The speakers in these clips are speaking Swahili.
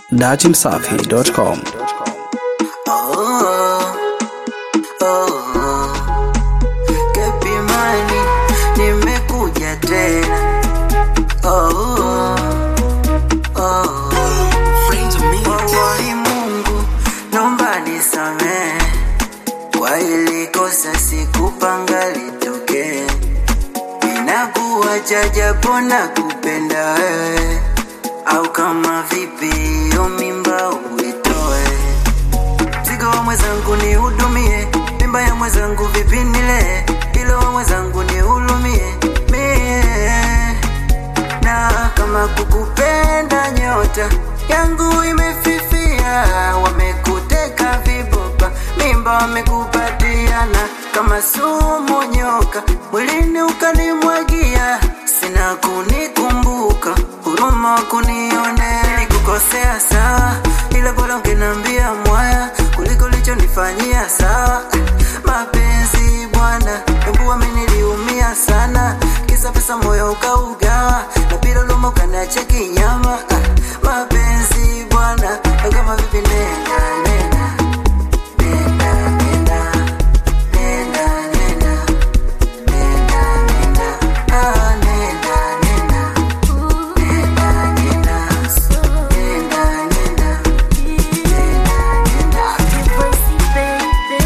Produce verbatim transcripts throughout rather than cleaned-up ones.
dachi msafi dot com. Nimekuja tena. Oh, oh. Wallahi Mungu, naomba nisamehe kwa hili kosa, sikupanga litokee. Ninakuacha japo nakupenda wewe, au kama vipi hiyo mimba uitoe. Mzigo wa mwenzangu nihudumie, mimba ya mwenzangu vipi nile, ilo wa mwenzangu nihurumie mie. Na kama kukupenda nyota yangu imefifia, wamekuteka vibopa, mimba wamekupatiana kama sumu nyoka, mwilini ukanimwagia. Sina kunikumbuka, huruma kunionea. Nilikukosea sawa, ila bora ungeniambia mwaya kuliko ulichonifanyia sawa. Mapenzi bwana, hebu ameniliumia sana, kisa pesa moyo ukaugawa, na bila luma ukaniacha kinyama. Mapenzi bwana, kama vipi nenda nenda nenda nenda nenda nenda nenda nenda ah nenda nenda nenda nenda nenda nenda nenda Voice baby,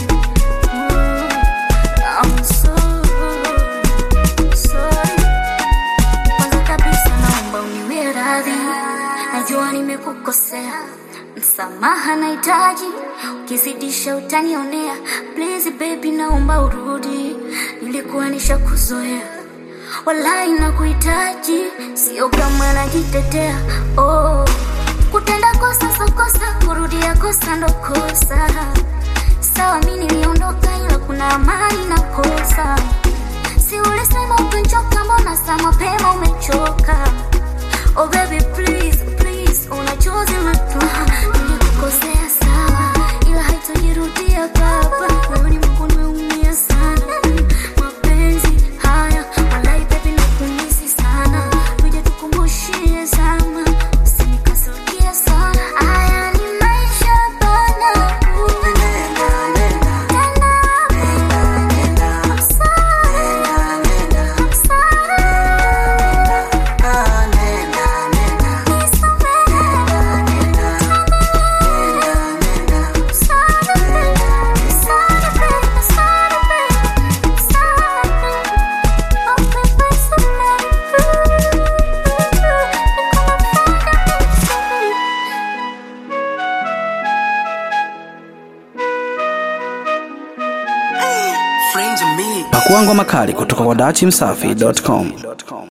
I'm sorry, sorry. Kwanza kabisa naomba uniwie radhi, najua nimekukosea, msamaha nahitaji, ukizidisha utanionea. Please baby, naomba urudi, nilikuwa nishakuzoea, wallahi nakuhitaji, sio kama najitetea. Oh, kutenda kosa so kosa, kurudia kosa ndo kosa. Sawa mimi niliondoka, ila kuna amani na kosa. Si ulisema umechoka, mbona saa mapema umechoka? Oh baby please, please, unachozi matuma. Nilikukosea sawa, ila haitojirudia baba. Wewe ni Mungu, nimeumia sana. Mapenzi haya, wallahi baby nakumisi sana. Tuje tukumbushie zama, usinikasirikie sana. Haya ni maisha bana. nenda nenda Tena nenda nenda I'm sorry, nenda nenda I'm sorry. ah nenda nenda Please don't make nenda nenda nenda sorry, baby. Sorry, baby. Sorry, baby. Sorry. Oh, baby, sorry. Pakua ngoma kali kutoka kwa dachi msafi dot com.